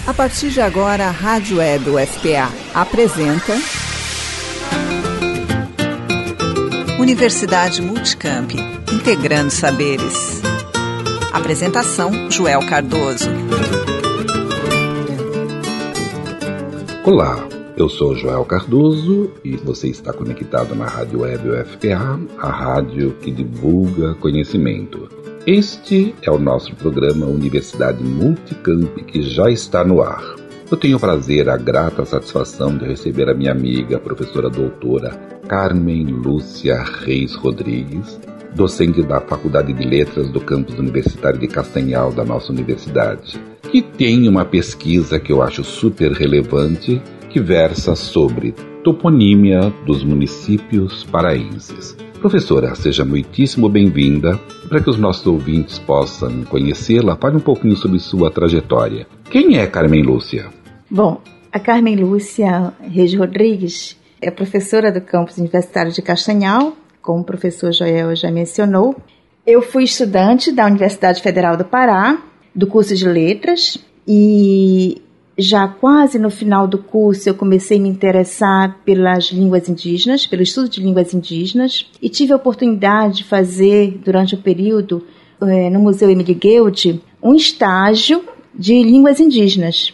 A partir de agora, a Rádio Web UFPA apresenta Universidade Multicamp, integrando saberes. Apresentação, Joel Cardoso. Olá, eu sou Joel Cardoso e você está conectado na Rádio Web UFPA, a rádio que divulga conhecimento. Este é o nosso programa Universidade Multicamp, que já está no ar. Eu tenho o prazer, a grata satisfação de receber a minha amiga, a professora doutora Carmen Lúcia Reis Rodrigues, docente da Faculdade de Letras do Campus Universitário de Castanhal da nossa universidade, que tem uma pesquisa que eu acho super relevante, que versa sobre toponímia dos municípios paraenses. Professora, seja muitíssimo bem-vinda. Para que os nossos ouvintes possam conhecê-la, fale um pouquinho sobre sua trajetória. Quem é Carmen Lúcia? Bom, a Carmen Lúcia Reis Rodrigues é professora do Campus Universitário de Castanhal, como o professor Joel já mencionou. Eu fui estudante da Universidade Federal do Pará, do curso de Letras, e já quase no final do curso eu comecei a me interessar pelas línguas indígenas, pelo estudo de línguas indígenas, e tive a oportunidade de fazer, durante o período, no Museu Emílio Guild, um estágio de línguas indígenas.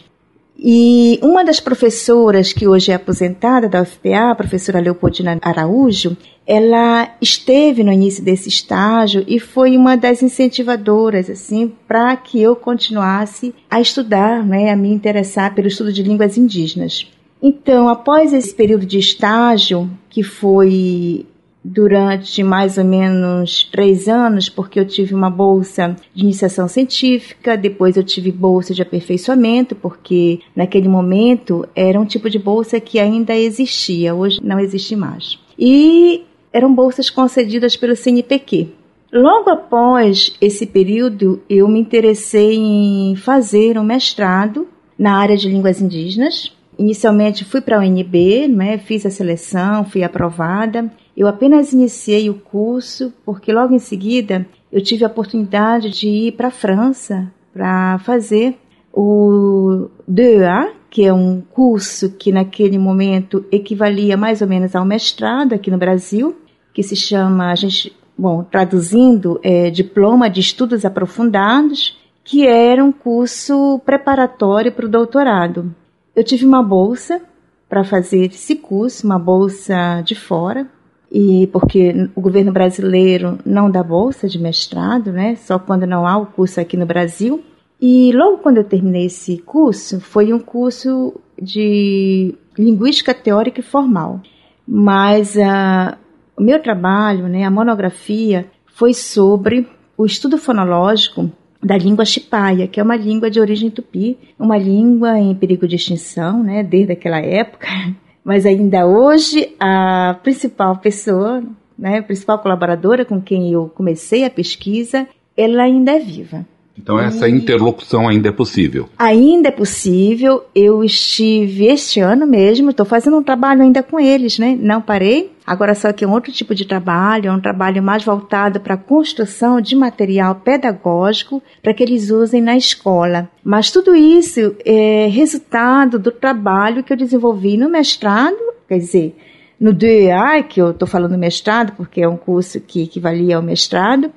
E uma das professoras que hoje é aposentada da UFPA, a professora Leopoldina Araújo, ela esteve no início desse estágio e foi uma das incentivadoras assim, para que eu continuasse a estudar, a me interessar pelo estudo de línguas indígenas. Então, após esse período de estágio, que foi durante mais ou menos 3 anos, porque eu tive uma bolsa de iniciação científica, depois eu tive bolsa de aperfeiçoamento, porque naquele momento era um tipo de bolsa que ainda existia, hoje não existe mais. E eram bolsas concedidas pelo CNPq. Logo após esse período, eu me interessei em fazer um mestrado na área de línguas indígenas. Inicialmente fui para a UNB, fiz a seleção, fui aprovada. Eu apenas iniciei o curso porque logo em seguida eu tive a oportunidade de ir para a França para fazer o DEA, que é um curso que naquele momento equivalia mais ou menos ao mestrado aqui no Brasil, que se chama, traduzindo, Diploma de Estudos Aprofundados, que era um curso preparatório para o doutorado. Eu tive uma bolsa para fazer esse curso, uma bolsa de fora, e porque o governo brasileiro não dá bolsa de mestrado, só quando não há o curso aqui no Brasil. E logo quando eu terminei esse curso, foi um curso de linguística teórica e formal. Mas o meu trabalho, a monografia, foi sobre o estudo fonológico da língua Shipaia, que é uma língua de origem tupi, uma língua em perigo de extinção, desde aquela época. Mas ainda hoje, a principal pessoa, a principal colaboradora com quem eu comecei a pesquisa, ela ainda é viva. Então essa interlocução ainda é possível? Ainda é possível. Eu estive este ano mesmo, estou fazendo um trabalho ainda com eles, não parei. Agora só que é um outro tipo de trabalho, é um trabalho mais voltado para a construção de material pedagógico para que eles usem na escola. Mas tudo isso é resultado do trabalho que eu desenvolvi no mestrado, quer dizer, no DEA, que eu estou falando mestrado porque é um curso que equivalia ao mestrado,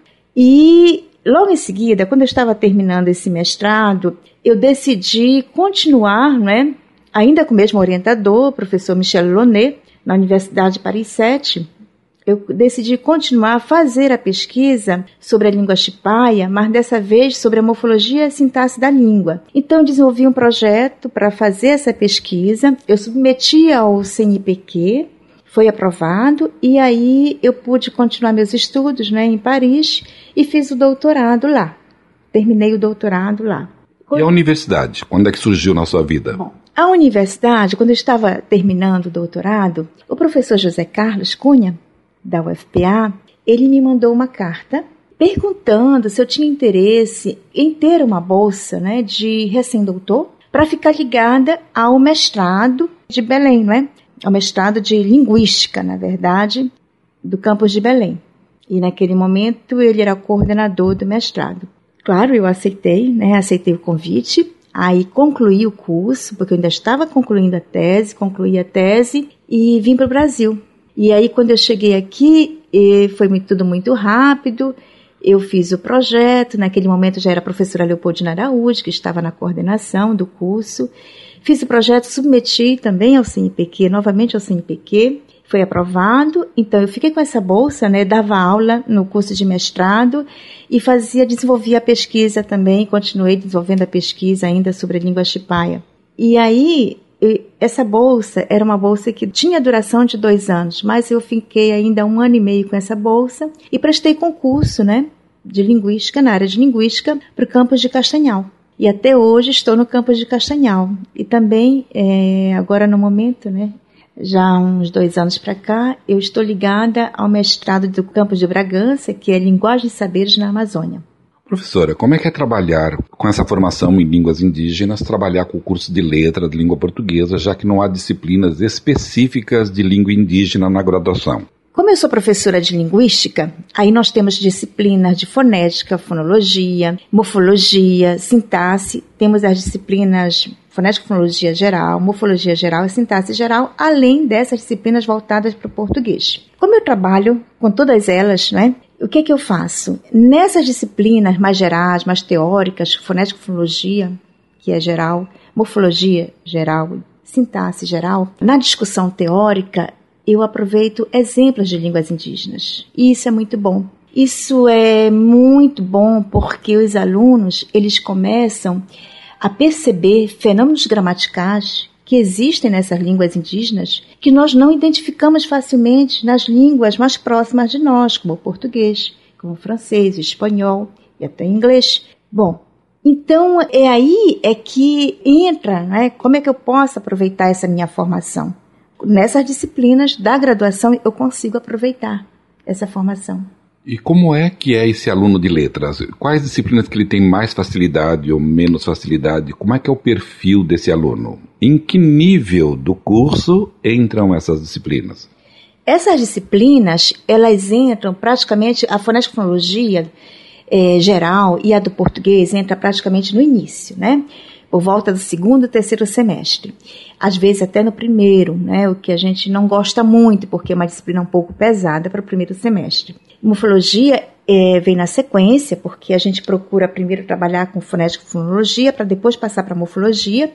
e logo em seguida, quando eu estava terminando esse mestrado, eu decidi continuar, ainda com o mesmo orientador, o professor Michel Launay, na Universidade de Paris 7, eu decidi continuar a fazer a pesquisa sobre a língua Shipaia, mas dessa vez sobre a morfologia e a sintaxe da língua. Então eu desenvolvi um projeto para fazer essa pesquisa, eu submeti ao CNPq, foi aprovado, e aí eu pude continuar meus estudos em Paris e fiz o doutorado lá. Terminei o doutorado lá. E a universidade? Quando é que surgiu na sua vida? Bom, a universidade, quando eu estava terminando o doutorado, o professor José Carlos Cunha, da UFPA, ele me mandou uma carta perguntando se eu tinha interesse em ter uma bolsa de recém-doutor para ficar ligada ao mestrado de Belém, ao mestrado de linguística, na verdade, do campus de Belém. E naquele momento ele era coordenador do mestrado. Claro, eu aceitei, aceitei o convite. Aí concluí o curso, porque eu ainda estava concluí a tese e vim para o Brasil. E aí quando eu cheguei aqui, foi tudo muito rápido, eu fiz o projeto, naquele momento já era a professora Leopoldina Araújo, que estava na coordenação do curso. Fiz o projeto, submeti também ao CNPq, novamente ao CNPq, foi aprovado, então eu fiquei com essa bolsa, né, dava aula no curso de mestrado e desenvolvia a pesquisa também, continuei desenvolvendo a pesquisa ainda sobre a língua Shipaia. E aí, essa bolsa era uma bolsa que tinha duração de 2 anos, mas eu fiquei ainda 1 ano e meio com essa bolsa e prestei concurso, né, de linguística, na área de linguística, para o campus de Castanhal. E até hoje estou no campus de Castanhal. E também, agora no momento, né, já há uns 2 anos para cá, eu estou ligada ao mestrado do campus de Bragança, que é Linguagem e Saberes na Amazônia. Professora, como é que é trabalhar com essa formação em línguas indígenas, trabalhar com o curso de letras de língua portuguesa, já que não há disciplinas específicas de língua indígena na graduação? Como eu sou professora de linguística, aí nós temos disciplinas de fonética, fonologia, morfologia, sintaxe, temos as disciplinas fonética, fonologia geral, morfologia geral e sintaxe geral, além dessas disciplinas voltadas para o português. Como eu trabalho com todas elas, né, o que é que eu faço? Nessas disciplinas mais gerais, mais teóricas, fonética, fonologia, que é geral, morfologia geral, sintaxe geral, na discussão teórica, eu aproveito exemplos de línguas indígenas. E isso é muito bom. Isso é muito bom porque os alunos, eles começam a perceber fenômenos gramaticais que existem nessas línguas indígenas que nós não identificamos facilmente nas línguas mais próximas de nós, como o português, como o francês, o espanhol e até o inglês. Bom, então é aí que entra, né, como é que eu posso aproveitar essa minha formação? Nessas disciplinas da graduação eu consigo aproveitar essa formação. E como é que é esse aluno de letras? Quais disciplinas que ele tem mais facilidade ou menos facilidade? Como é que é o perfil desse aluno? Em que nível do curso entram essas disciplinas? Essas disciplinas, elas entram praticamente, a fonética e fonologia geral e a do português entra praticamente no início, né? Por volta do 2º e 3º semestre. Às vezes até no 1º, né? O que a gente não gosta muito, porque é uma disciplina um pouco pesada para o 1º semestre. Morfologia vem na sequência, porque a gente procura primeiro trabalhar com fonética e fonologia, para depois passar para morfologia,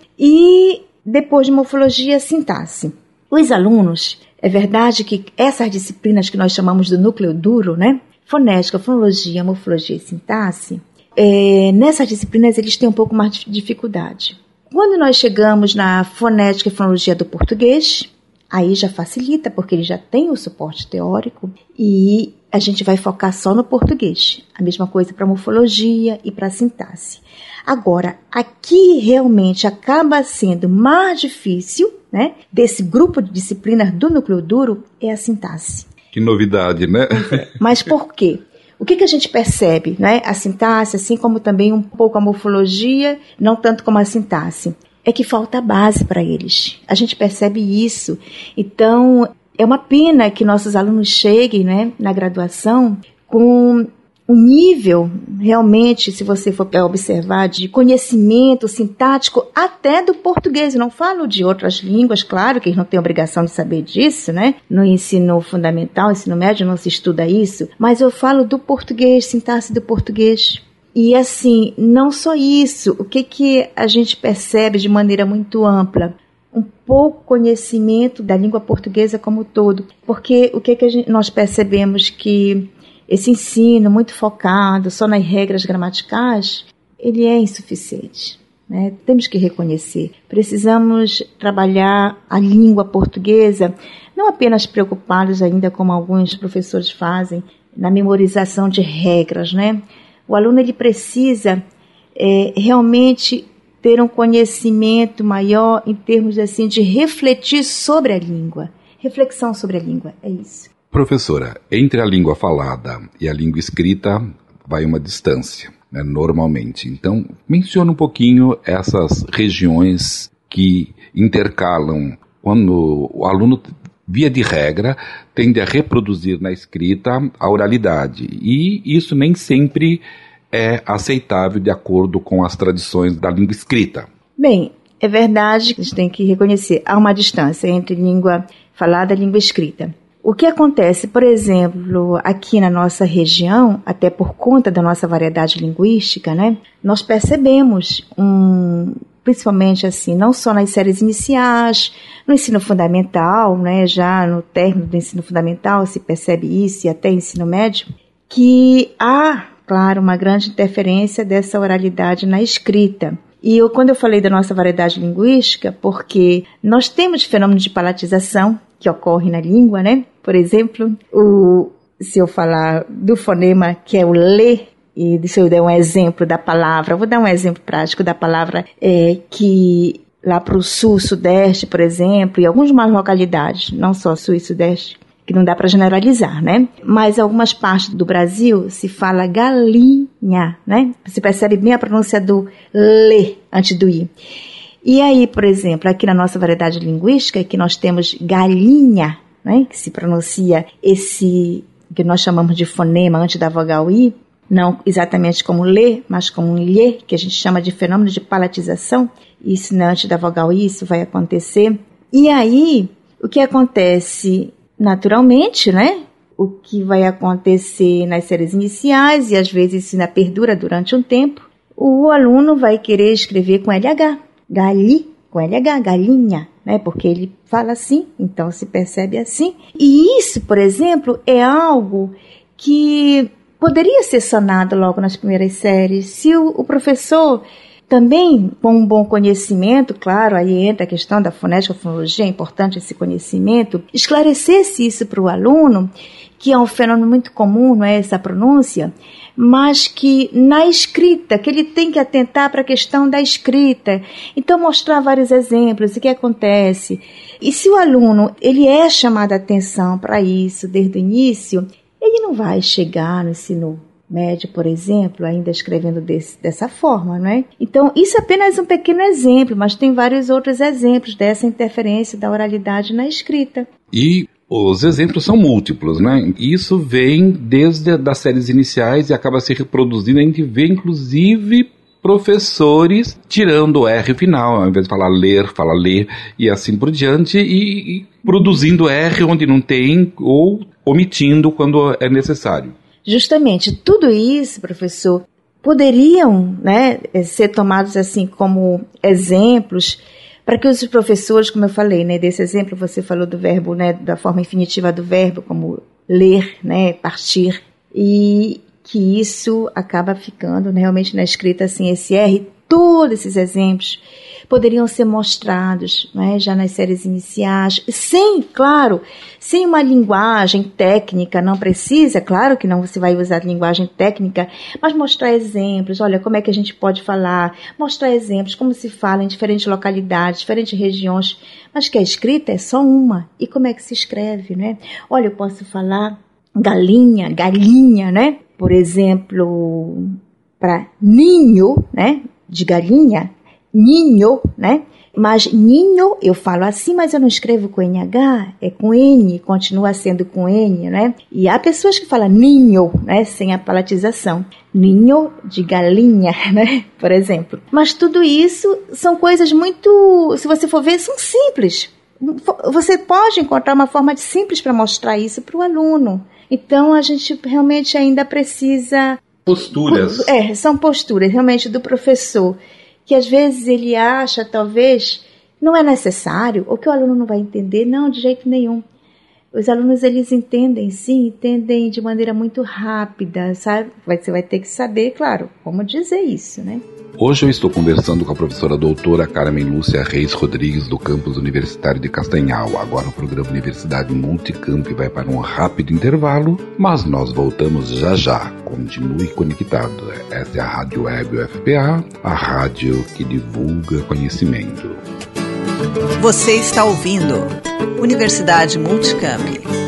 e depois de morfologia, sintaxe. Os alunos, é verdade que essas disciplinas que nós chamamos do núcleo duro, né? Fonética, fonologia, morfologia e sintaxe, nessas disciplinas eles têm um pouco mais de dificuldade. Quando nós chegamos na fonética e fonologia do português, aí já facilita, porque ele já tem o suporte teórico e a gente vai focar só no português. A mesma coisa para morfologia e para sintaxe. Agora, aqui realmente acaba sendo mais difícil, né, desse grupo de disciplinas do núcleo duro, é a sintaxe. Que novidade, né? Mas por quê? O que a gente percebe, né? A sintaxe, assim como também um pouco a morfologia, não tanto como a sintaxe, é que falta base para eles. A gente percebe isso. Então, é uma pena que nossos alunos cheguem, né, na graduação com um nível, realmente, se você for observar, de conhecimento sintático até do português. Eu não falo de outras línguas, claro que eles não têm obrigação de saber disso, né? No ensino fundamental, ensino médio, não se estuda isso, mas eu falo do português, sintaxe do português. E assim, não só isso, o que a gente percebe de maneira muito ampla? Um pouco conhecimento da língua portuguesa como um todo, porque o que nós percebemos que esse ensino muito focado só nas regras gramaticais, ele é insuficiente, né? Temos que reconhecer. Precisamos trabalhar a língua portuguesa, não apenas preocupados ainda, como alguns professores fazem, na memorização de regras, né? O aluno ele precisa realmente ter um conhecimento maior em termos assim, de refletir sobre a língua. Reflexão sobre a língua, é isso. Professora, entre a língua falada e a língua escrita vai uma distância, né, normalmente. Então, menciona um pouquinho essas regiões que intercalam quando o aluno, via de regra, tende a reproduzir na escrita a oralidade. E isso nem sempre é aceitável de acordo com as tradições da língua escrita? Bem, é verdade que a gente tem que reconhecer, há uma distância entre língua falada e língua escrita. O que acontece, por exemplo, aqui na nossa região, até por conta da nossa variedade linguística, né, nós percebemos principalmente assim, não só nas séries iniciais, no ensino fundamental, né, já no término do ensino fundamental se percebe isso, e até ensino médio, que há, claro, uma grande interferência dessa oralidade na escrita. E quando eu falei da nossa variedade linguística, porque nós temos fenômenos de palatização que ocorrem na língua, né? Por exemplo, se eu falar do fonema que é o lê, e se eu der um exemplo da palavra, vou dar um exemplo prático da palavra que lá para o sul, sudeste, por exemplo, e algumas mais localidades, não só sul e sudeste, que não dá para generalizar, né? Mas em algumas partes do Brasil se fala galinha, né? Você percebe bem a pronúncia do lê antes do i. E aí, por exemplo, aqui na nossa variedade linguística, que nós temos galinha, né? Que se pronuncia esse que nós chamamos de fonema antes da vogal i, não exatamente como lê, mas como lhê, que a gente chama de fenômeno de palatização. Isso não, antes da vogal i, isso vai acontecer. E aí, o que acontece naturalmente, né? O que vai acontecer nas séries iniciais, e às vezes isso ainda perdura durante um tempo, o aluno vai querer escrever com LH, gali, com LH, galinha, né? Porque ele fala assim, então se percebe assim. E isso, por exemplo, é algo que poderia ser sanado logo nas primeiras séries, se o professor também, com um bom conhecimento, claro, aí entra a questão da fonética, fonologia, é importante esse conhecimento, esclarecesse isso para o aluno, que é um fenômeno muito comum, não é essa pronúncia, mas que na escrita, que ele tem que atentar para a questão da escrita. Então, mostrar vários exemplos, o que acontece. E se o aluno ele é chamado a atenção para isso desde o início, ele não vai chegar no ensino médio, por exemplo, ainda escrevendo dessa forma, não é? Então, isso é apenas um pequeno exemplo, mas tem vários outros exemplos dessa interferência da oralidade na escrita. E os exemplos são múltiplos, né? Isso vem desde das séries iniciais e acaba se reproduzindo. A gente vê, inclusive, professores tirando o R final, ao invés de falar ler, fala ler, e assim por diante, e produzindo R onde não tem, ou omitindo quando é necessário. Justamente, tudo isso, professor, poderiam, né, ser tomados assim como exemplos para que os professores, como eu falei, né, desse exemplo você falou do verbo, né, da forma infinitiva do verbo, como ler, né, partir, e que isso acaba ficando, né, realmente na escrita assim, esse R, todos esses exemplos poderiam ser mostrados, né, já nas séries iniciais, sem uma linguagem técnica, não precisa, claro que não você vai usar linguagem técnica, mas mostrar exemplos, olha, como é que a gente pode falar, mostrar exemplos, como se fala em diferentes localidades, diferentes regiões, mas que a escrita é só uma, e como é que se escreve, né? Olha, eu posso falar galinha, né? Por exemplo, para ninho, né, de galinha, ninho, né? Mas ninho, eu falo assim, mas eu não escrevo com NH, é com N, continua sendo com N, né? E há pessoas que falam ninho, né? Sem a palatização. Ninho de galinha, né? Por exemplo. Mas tudo isso são coisas muito, se você for ver, são simples. Você pode encontrar uma forma simples para mostrar isso para o aluno. Então, a gente realmente ainda precisa... Posturas. São posturas realmente do professor, que às vezes ele acha, talvez, não é necessário, ou que o aluno não vai entender, não, de jeito nenhum. Os alunos, eles entendem, sim, entendem de maneira muito rápida, sabe? Você vai ter que saber, claro, como dizer isso, né? Hoje eu estou conversando com a professora doutora Carmen Lúcia Reis Rodrigues, do campus universitário de Castanhal. Agora o programa Universidade Multicamp vai para um rápido intervalo, mas nós voltamos já já. Continue conectado. Essa é a Rádio Web UFPA, a rádio que divulga conhecimento. Você está ouvindo Universidade Multicamp.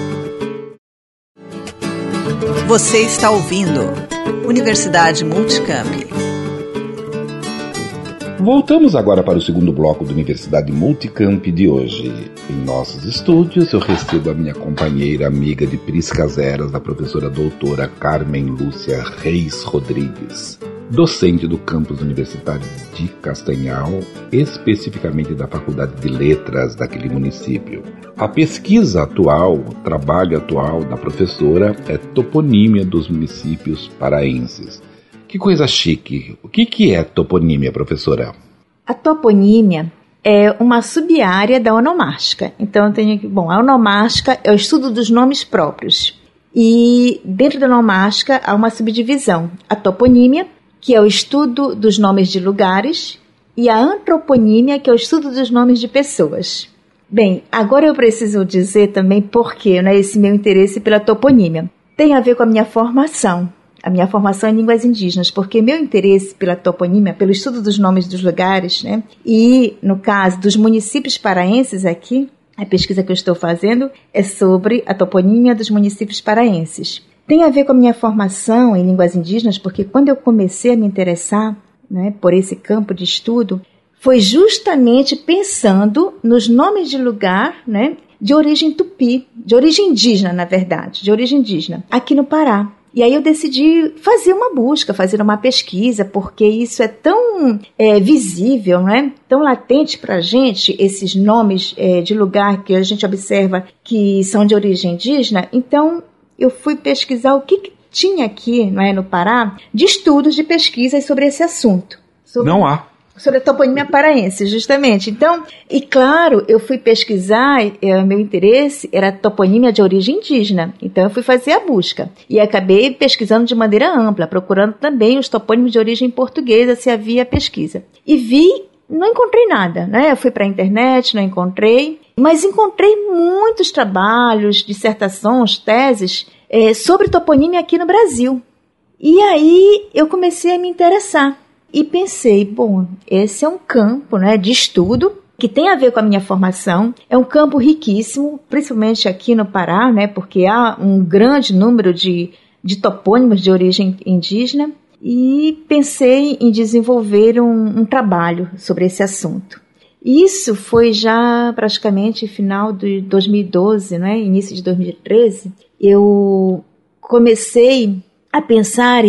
Você está ouvindo Universidade Multicamp. Voltamos agora para o segundo bloco do Universidade Multicamp de hoje. Em nossos estúdios, eu recebo a minha companheira, amiga de Priscas Eras, a professora doutora Carmen Lúcia Reis Rodrigues, docente do campus universitário de Castanhal, especificamente da Faculdade de Letras daquele município. A pesquisa atual, o trabalho atual da professora é toponímia dos municípios paraenses. Que coisa chique. O que é toponímia, professora? A toponímia é uma sub-área da onomástica. Então, a onomástica é o estudo dos nomes próprios. E dentro da onomástica há uma subdivisão. A toponímia, que é o estudo dos nomes de lugares, e a antroponímia, que é o estudo dos nomes de pessoas. Bem, agora eu preciso dizer também por que esse meu interesse pela toponímia. Tem a ver com a minha formação. A minha formação em línguas indígenas, porque meu interesse pela toponímia, pelo estudo dos nomes dos lugares, e no caso dos municípios paraenses aqui, a pesquisa que eu estou fazendo é sobre a toponímia dos municípios paraenses. Tem a ver com a minha formação em línguas indígenas, porque quando eu comecei a me interessar por esse campo de estudo, foi justamente pensando nos nomes de lugar, de origem tupi, de origem indígena, na verdade, de origem indígena, aqui no Pará. E aí eu decidi fazer uma busca, fazer uma pesquisa, porque isso é tão visível, tão latente para a gente, esses nomes de lugar que a gente observa que são de origem indígena. Então, eu fui pesquisar o que tinha aqui no Pará de estudos de pesquisas sobre esse assunto. Não há. Sobre a toponímia paraense, justamente. Então, e claro, eu fui pesquisar, meu interesse era a toponímia de origem indígena. Então, eu fui fazer a busca. E acabei pesquisando de maneira ampla, procurando também os topônimos de origem portuguesa, se havia pesquisa. E não encontrei nada, Eu fui para a internet, não encontrei, mas encontrei muitos trabalhos, dissertações, teses sobre toponímia aqui no Brasil. E aí, eu comecei a me interessar. E pensei, esse é um campo de estudo que tem a ver com a minha formação, é um campo riquíssimo, principalmente aqui no Pará, porque há um grande número de topônimos de origem indígena, e pensei em desenvolver um trabalho sobre esse assunto. Isso foi já praticamente final de 2012, início de 2013, eu comecei a pensar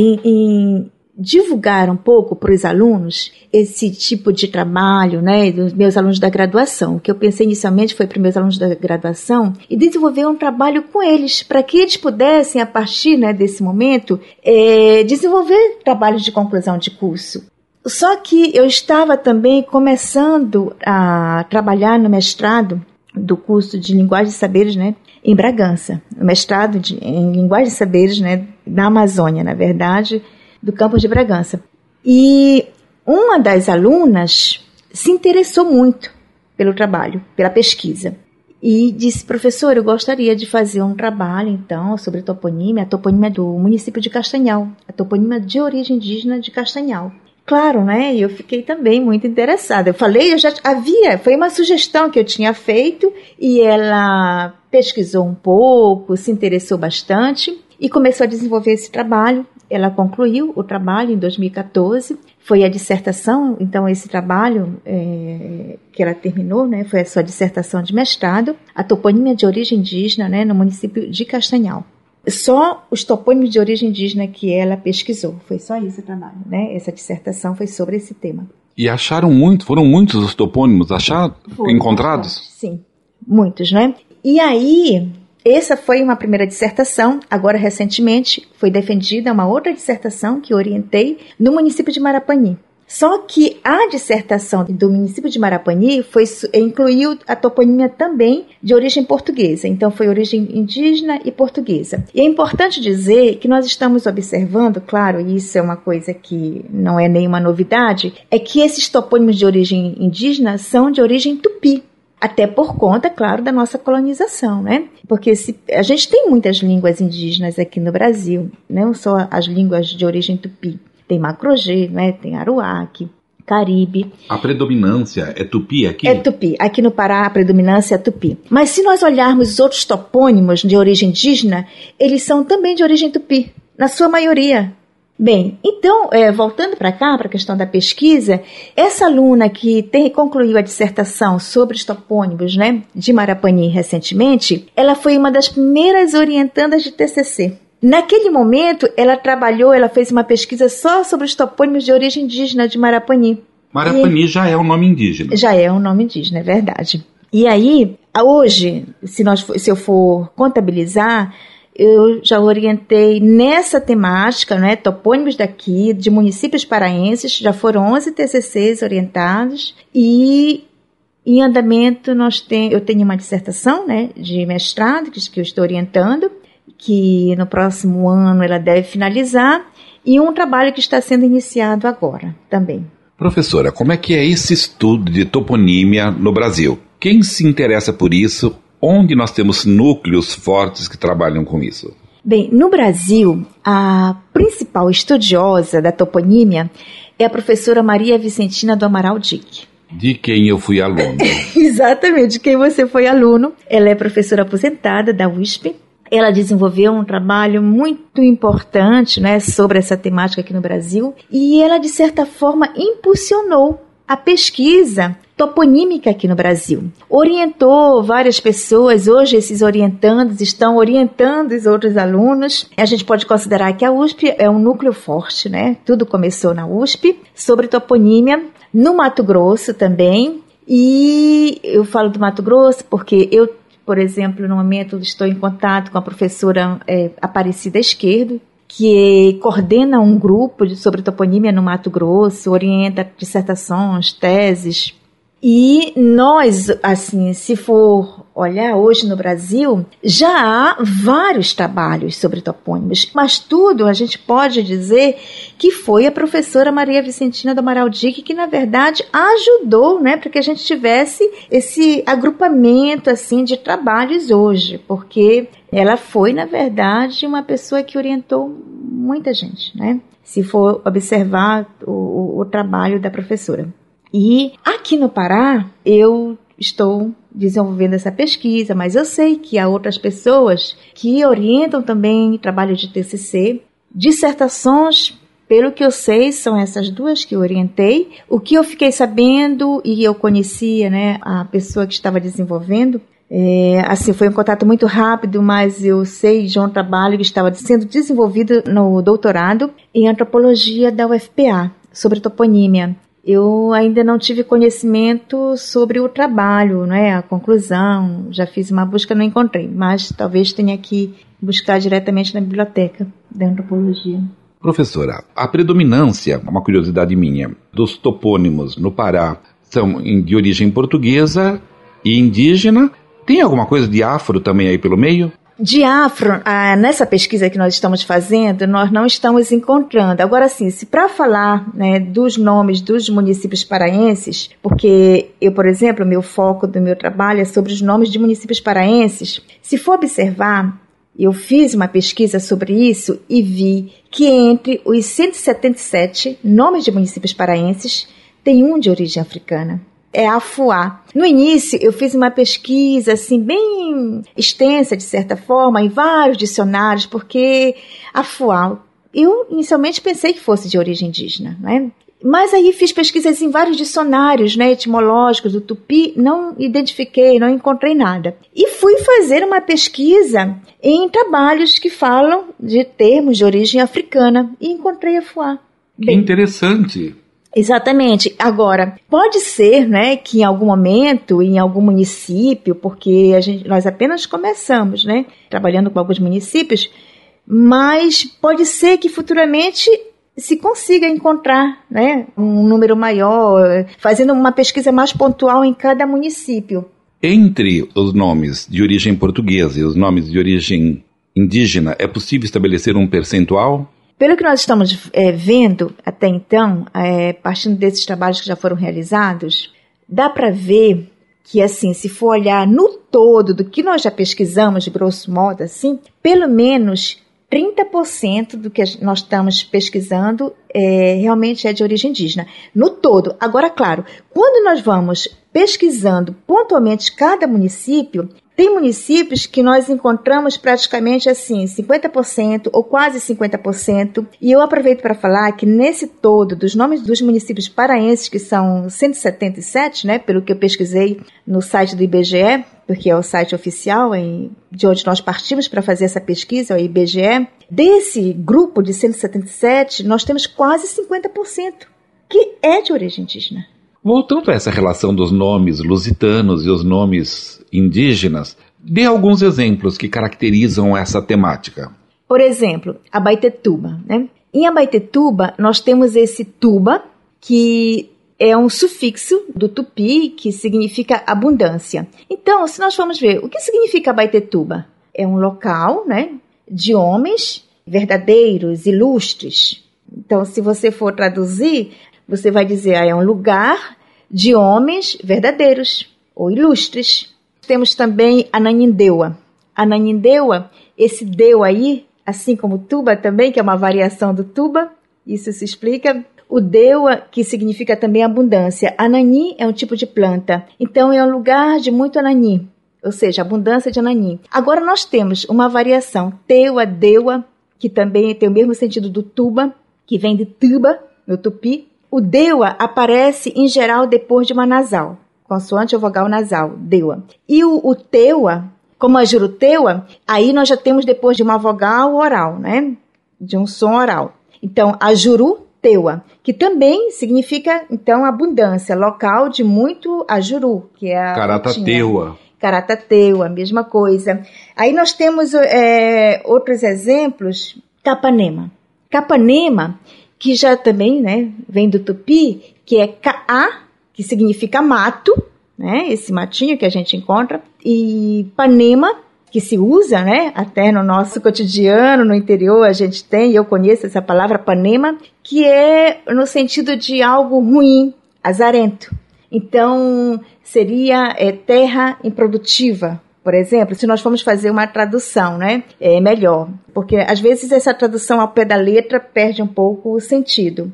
em divulgar um pouco para os alunos esse tipo de trabalho, dos meus alunos da graduação. O que eu pensei inicialmente foi para os meus alunos da graduação e desenvolver um trabalho com eles, para que eles pudessem, a partir desse momento, desenvolver trabalhos de conclusão de curso. Só que eu estava também começando a trabalhar no mestrado do curso de Linguagem e Saberes, em Bragança. O mestrado em Linguagem e Saberes, na Amazônia, na verdade, do campus de Bragança. E uma das alunas se interessou muito pelo trabalho, pela pesquisa. E disse, professor, eu gostaria de fazer um trabalho, então, sobre toponímia, a toponímia do município de Castanhal, a toponímia de origem indígena de Castanhal. Claro, eu fiquei também muito interessada. Eu falei, foi uma sugestão que eu tinha feito, e ela pesquisou um pouco, se interessou bastante, e começou a desenvolver esse trabalho. Ela concluiu o trabalho em 2014, foi a dissertação, então esse trabalho que ela terminou, foi a sua dissertação de mestrado, a toponímia de origem indígena, no município de Castanhal. Só os topônimos de origem indígena que ela pesquisou, foi só isso o trabalho, Essa dissertação foi sobre esse tema. E foram muitos os topônimos encontrados? Sim, muitos, E aí, essa foi uma primeira dissertação. Agora, recentemente, foi defendida uma outra dissertação que eu orientei no município de Marapani. Só que a dissertação do município de Marapani incluiu a toponímia também de origem portuguesa. Então, foi origem indígena e portuguesa. E é importante dizer que nós estamos observando, claro, e isso é uma coisa que não é nenhuma novidade, é que esses topônimos de origem indígena são de origem tupi. Até por conta, claro, da nossa colonização, Porque a gente tem muitas línguas indígenas aqui no Brasil, não só as línguas de origem tupi. Tem Macro-G, tem Aruaque, Caribe. A predominância é tupi aqui? É tupi. Aqui no Pará a predominância é tupi. Mas se nós olharmos os outros topônimos de origem indígena, eles são também de origem tupi, na sua maioria. Bem, então, voltando para cá, para a questão da pesquisa, essa aluna que concluiu a dissertação sobre os topônimos, né, de Marapani recentemente, ela foi uma das primeiras orientandas de TCC. Naquele momento, ela fez uma pesquisa só sobre os topônimos de origem indígena de Marapani. Marapani já é um nome indígena. Já é um nome indígena, é verdade. E aí, hoje, se eu for contabilizar, eu já orientei nessa temática, né, topônimos daqui, de municípios paraenses, já foram 11 TCCs orientados, e em andamento eu tenho uma dissertação, né, de mestrado que eu estou orientando, que no próximo ano ela deve finalizar, e um trabalho que está sendo iniciado agora também. Professora, como é que é esse estudo de toponímia no Brasil? Quem se interessa por isso? Onde nós temos núcleos fortes que trabalham com isso? Bem, no Brasil, a principal estudiosa da toponímia é a professora Maria Vicentina do Amaral Dick. De quem eu fui aluno. Exatamente, de quem você foi aluno. Ela é professora aposentada da USP. Ela desenvolveu um trabalho muito importante, né, sobre essa temática aqui no Brasil, e ela, de certa forma, impulsionou a pesquisa toponímica aqui no Brasil. Orientou várias pessoas, hoje esses orientandos estão orientando os outros alunos. A gente pode considerar que a USP é um núcleo forte, né? Tudo começou na USP, sobre toponímia, no Mato Grosso também. E eu falo do Mato Grosso porque eu, por exemplo, no momento estou em contato com a professora Aparecida Esquerdo, que coordena um grupo sobre toponímia no Mato Grosso, orienta dissertações, teses. E nós, assim, se for olhar hoje no Brasil, já há vários trabalhos sobre topônimos, mas tudo a gente pode dizer que foi a professora Maria Vicentina do Amaral Dick que, na verdade, ajudou, né, para que a gente tivesse esse agrupamento, assim, de trabalhos hoje, porque ela foi, na verdade, uma pessoa que orientou muita gente, né, se for observar o trabalho da professora. E aqui no Pará, eu estou desenvolvendo essa pesquisa, mas eu sei que há outras pessoas que orientam também trabalho de TCC, dissertações, pelo que eu sei, são essas duas que eu orientei. O que eu fiquei sabendo, e eu conhecia, né, a pessoa que estava desenvolvendo, assim, foi um contato muito rápido, mas eu sei de um trabalho que estava sendo desenvolvido no doutorado em antropologia da UFPA, sobre toponímia. Eu ainda não tive conhecimento sobre o trabalho, né, a conclusão, já fiz uma busca, não encontrei, mas talvez tenha que buscar diretamente na biblioteca da antropologia. Professora, a predominância, uma curiosidade minha, dos topônimos no Pará são de origem portuguesa e indígena. Tem alguma coisa de afro também aí pelo meio? De afro, nessa pesquisa que nós estamos fazendo, nós não estamos encontrando. Agora sim, se para falar, né, dos nomes dos municípios paraenses, porque eu, por exemplo, o meu foco do meu trabalho é sobre os nomes de municípios paraenses, se for observar, eu fiz uma pesquisa sobre isso e vi que entre os 177 nomes de municípios paraenses, tem um de origem africana. É Afuá. No início, eu fiz uma pesquisa, assim, bem extensa, de certa forma, em vários dicionários, porque Afuá, eu inicialmente pensei que fosse de origem indígena, né? Mas aí fiz pesquisas em vários dicionários, né, etimológicos do Tupi, não identifiquei, não encontrei nada. E fui fazer uma pesquisa em trabalhos que falam de termos de origem africana, e encontrei Afuá. Que interessante! Exatamente. Agora, pode ser, né, que em algum momento, em algum município, porque nós apenas começamos, né, trabalhando com alguns municípios, mas pode ser que futuramente se consiga encontrar, né, um número maior, fazendo uma pesquisa mais pontual em cada município. Entre os nomes de origem portuguesa e os nomes de origem indígena, é possível estabelecer um percentual? Pelo que nós estamos vendo até então, partindo desses trabalhos que já foram realizados, dá para ver que, assim, se for olhar no todo do que nós já pesquisamos, de grosso modo, assim, pelo menos 30% do que nós estamos pesquisando realmente é de origem indígena, no todo. Agora, claro, quando nós vamos pesquisando pontualmente cada município, tem municípios que nós encontramos praticamente assim, 50% ou quase 50%. E eu aproveito para falar que nesse todo, dos nomes dos municípios paraenses, que são 177, né, pelo que eu pesquisei no site do IBGE, porque é o site oficial de onde nós partimos para fazer essa pesquisa, o IBGE, desse grupo de 177, nós temos quase 50%, que é de origem indígena. Voltando a essa relação dos nomes lusitanos e os nomes indígenas, dê alguns exemplos que caracterizam essa temática. Por exemplo, Abaetetuba, né? Em Abaetetuba, nós temos esse tuba, que é um sufixo do tupi, que significa abundância. Então, se nós formos ver, o que significa Abaetetuba? É um local, né, de homens verdadeiros, ilustres. Então, se você for traduzir, você vai dizer, é um lugar de homens verdadeiros ou ilustres. Temos também Ananindeua. Ananindeua, esse deu aí, assim como tuba também, que é uma variação do tuba, isso se explica. O deua, que significa também abundância. Anani é um tipo de planta, então é um lugar de muito anani, ou seja, abundância de anani. Agora nós temos uma variação, teua, deua, que também tem o mesmo sentido do tuba, que vem de tuba, no tupi. O deua aparece, em geral, depois de uma nasal, consoante ou vogal nasal, deua. E o teua, como a juruteua, aí nós já temos depois de uma vogal oral, né? De um som oral. Então, a juruteua, que também significa, então, abundância, local de muito ajuru, que é a Caratateua. Caratateua, mesma coisa. Aí nós temos outros exemplos, Capanema. Capanema, que já também, né, vem do tupi, que é Caá, que significa mato, né, esse matinho que a gente encontra, e Panema, que se usa, né, até no nosso cotidiano, no interior a gente tem, eu conheço essa palavra Panema, que é no sentido de algo ruim, azarento. Então, seria terra improdutiva. Por exemplo, se nós formos fazer uma tradução, né, é melhor, porque às vezes essa tradução ao pé da letra perde um pouco o sentido.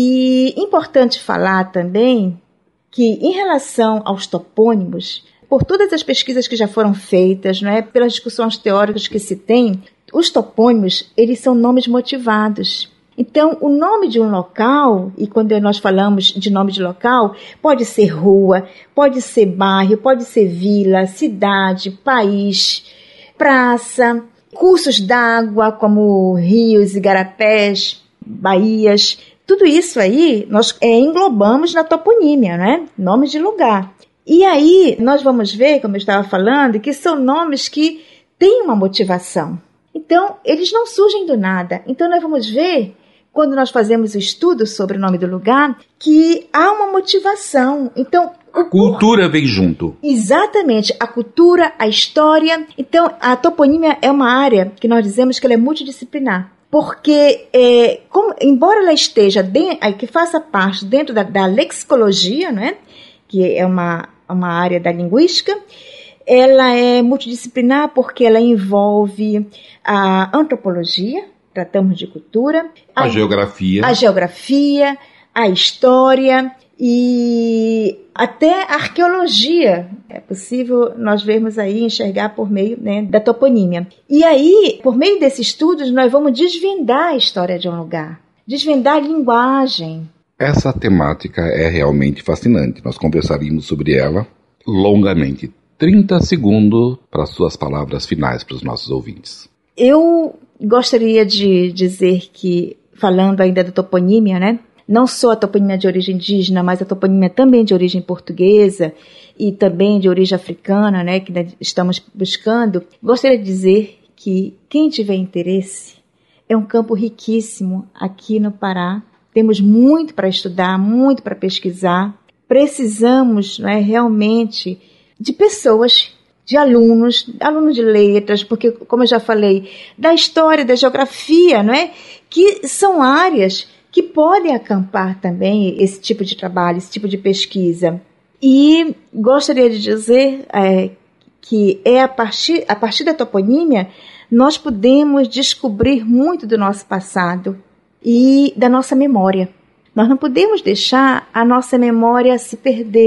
E importante falar também que em relação aos topônimos, por todas as pesquisas que já foram feitas, né, pelas discussões teóricas que se tem, os topônimos, eles são nomes motivados. Então, o nome de um local, e quando nós falamos de nome de local, pode ser rua, pode ser bairro, pode ser vila, cidade, país, praça, cursos d'água como rios, igarapés, baías. Tudo isso aí nós englobamos na toponímia, né? Nomes de lugar. E aí nós vamos ver, como eu estava falando, que são nomes que têm uma motivação. Então, eles não surgem do nada. Então, nós vamos ver, quando nós fazemos o estudo sobre o nome do lugar, que há uma motivação. Então, a cultura vem junto. Exatamente, a cultura, a história. Então, a toponímia é uma área que nós dizemos que ela é multidisciplinar. Porque, embora ela esteja, que faça parte dentro da lexicologia, né, que é uma área da linguística, ela é multidisciplinar porque ela envolve a antropologia, tratamos de cultura, a geografia, a história e até a arqueologia. É possível nós vermos aí, enxergar por meio, né, da toponímia. E aí, por meio desses estudos, nós vamos desvendar a história de um lugar, desvendar a linguagem. Essa temática é realmente fascinante. Nós conversaríamos sobre ela longamente. 30 segundos para suas palavras finais para os nossos ouvintes. Eu gostaria de dizer que, falando ainda da toponímia, né, não só a toponímia de origem indígena, mas a toponímia também de origem portuguesa e também de origem africana, né, que estamos buscando, gostaria de dizer que quem tiver interesse, é um campo riquíssimo aqui no Pará. Temos muito para estudar, muito para pesquisar. Precisamos, né, realmente de pessoas, de alunos de letras, porque, como eu já falei, da história, da geografia, não é? Que são áreas que podem acampar também esse tipo de trabalho, esse tipo de pesquisa. E gostaria de dizer que a partir da toponímia nós podemos descobrir muito do nosso passado e da nossa memória. Nós não podemos deixar a nossa memória se perder.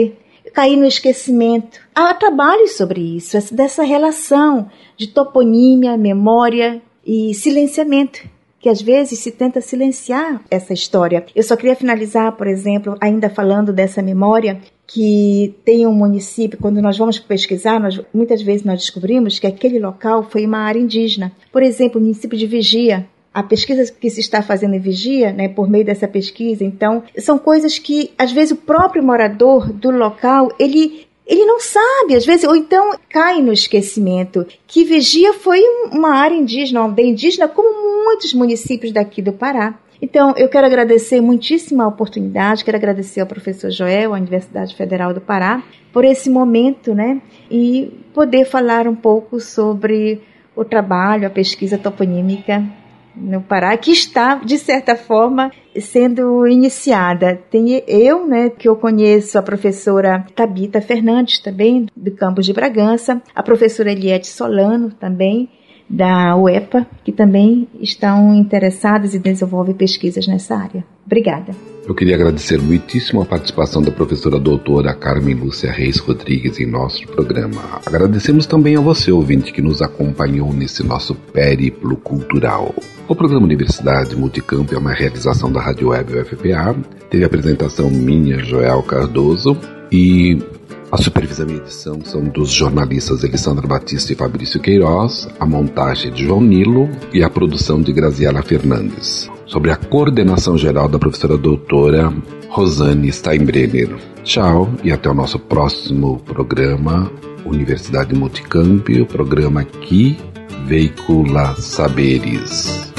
cair no esquecimento. Há trabalhos sobre isso, dessa relação de toponímia, memória e silenciamento, que às vezes se tenta silenciar essa história. Eu só queria finalizar, por exemplo, ainda falando dessa memória, que tem um município, quando nós vamos pesquisar, muitas vezes nós descobrimos que aquele local foi uma área indígena. Por exemplo, o município de Vigia, a pesquisa que se está fazendo em Vigia, né, por meio dessa pesquisa, então, são coisas que, às vezes, o próprio morador do local, ele não sabe, às vezes, ou então cai no esquecimento, que Vigia foi uma área indígena, uma aldeia indígena, como muitos municípios daqui do Pará. Então, eu quero agradecer muitíssimo a oportunidade, quero agradecer ao professor Joel, à Universidade Federal do Pará, por esse momento, né, e poder falar um pouco sobre o trabalho, a pesquisa toponímica no Pará, que está, de certa forma, sendo iniciada. Tem eu, né, que eu conheço a professora Tabita Fernandes, também, do campus de Bragança, a professora Eliette Solano, também, da UEPA, que também estão interessadas e desenvolvem pesquisas nessa área. Obrigada. Eu queria agradecer muitíssimo a participação da professora doutora Carmen Lúcia Reis Rodrigues em nosso programa. Agradecemos também a você, ouvinte, que nos acompanhou nesse nosso périplo cultural. O programa Universidade Multicamp é uma realização da Rádio Web UFPA, teve a apresentação minha, Joel Cardoso, e a supervisão e edição são dos jornalistas Elisandra Batista e Fabrício Queiroz, a montagem de João Nilo e a produção de Graziela Fernandes. Sobre a coordenação geral da professora doutora Rosane Steinbrenner. Tchau e até o nosso próximo programa Universidade Multicamp, o programa que veicula saberes.